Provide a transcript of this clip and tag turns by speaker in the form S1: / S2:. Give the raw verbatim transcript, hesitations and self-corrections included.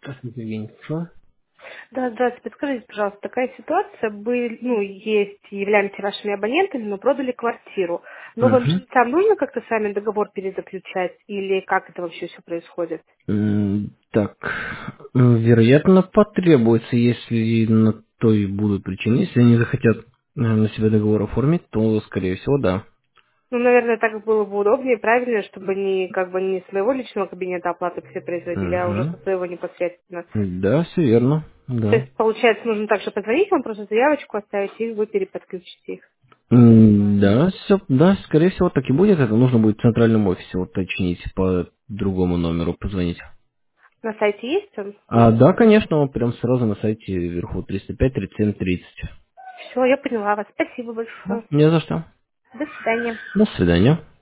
S1: Здравствуйте, Евгений. Что?
S2: Да, здравствуйте. Подскажите, пожалуйста, такая ситуация. Мы, ну, есть, являемся вашими абонентами, но продали квартиру. Но вам
S1: Угу.
S2: жильцам нужно как-то с вами договор перезаключать? Или как это вообще все происходит?
S1: М, Так, м, вероятно, потребуется, если на то и будут причины. Если они захотят э, на себя договор оформить, то, скорее всего, да.
S2: Ну, наверное, так было бы удобнее, правильнее, чтобы не как бы не с моего личного кабинета оплаты все производили, а уже
S1: Угу.
S2: со своего непосредственно.
S1: Да, все верно.
S2: То
S1: Да.
S2: есть, получается, нужно также позвонить вам, просто заявочку оставить, и вы переподключите их.
S1: М, Да, все, да, скорее всего, так и будет. Это нужно будет в центральном офисе уточнить по другому номеру позвонить.
S2: На сайте есть он?
S1: А, да, конечно, он прям сразу на сайте вверху триста пять тридцать семь тридцать.
S2: Все, я поняла вас. Спасибо
S1: Ну,
S2: большое.
S1: не за что.
S2: До свидания.
S1: До свидания.